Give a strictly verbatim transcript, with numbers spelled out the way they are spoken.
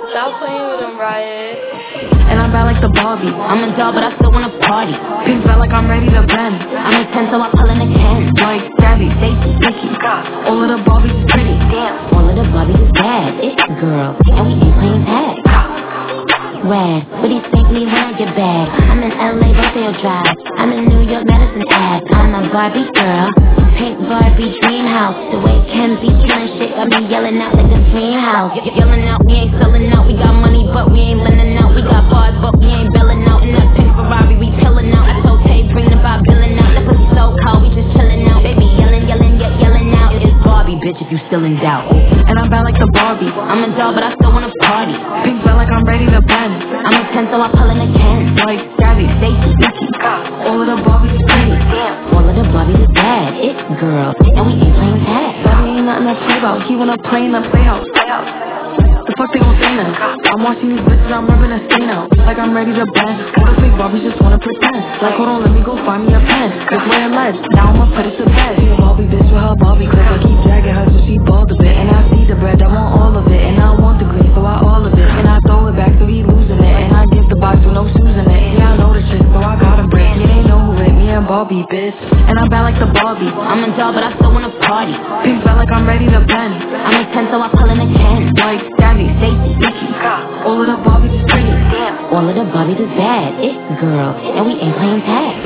Stop playing with him, Riot. And I'm bad like the Barbie. I'm a doll, but I still wanna party. Pink felt like I'm ready to bend. I'm a ten, so I pull in a can. Like Gabby, Stacy, Vicky. All of the Barbies is pretty. Damn. All of the Barbies is bad. It's a girl, and we ain't playing tag. Rad, but he spank me when I get back. I'm in L A, Rodeo Drive. I'm in New York, Madison Ave. I'm a Barbie girl, pink Barbie dream house. The way Kenzie killing shit got me yelling out like a dream house. Y- yelling out, we ain't selling out. We got money, but we ain't lending out. We got bars, but we ain't belling out. In that pink Ferrari, we chilling out. I told Tay, bring the Bob Dylan out. That pussy so cold, we just chilling out. Baby yelling, yelling, yet yelling out. It's Barbie, bitch, if you still in doubt. And I'm bad like the Barbie. I'm a doll, but I still wanna party. Pink felt like I'm ready to bend. I'm a ten, so I pull in a can. Like Gabby, Stacy, Vicky. all of the Barbies is pretty. Damn. All of the Barbies is bad. It's a girl, and we ain't playing tag. Bobby ain't nothing to play about. He wanna play in the playhouse. The fuck they gon' say now? I'm watching these bitches, I'm rubbing a stain out. Like I'm ready to bend. All the fake Barbies just wanna pretend. Like hold on, let me go find me a pen. This way a ledge, now I'ma put it to bed. See a Barbie bitch with her Barbie clip. I keep dragging her so she bald a bit. And I see the bread, I want all of it. And I want the green, so I all of it. And I throw it back so he losing it. And I give the box with no shoes in it. Yeah, I know the shit, so I got a break. Yeah, they know who it, me and Barbie, bitch. And I'm bad like the Barbie. I'm a doll, but I still wanna party. Pink felt like I'm ready to bend. I'm a ten, so I pull in a can. Like Gabby, Stacy, Vicky. all of the Barbies is pretty. Damn. All of the Barbies is bad. It's a girl, and we ain't playing tag.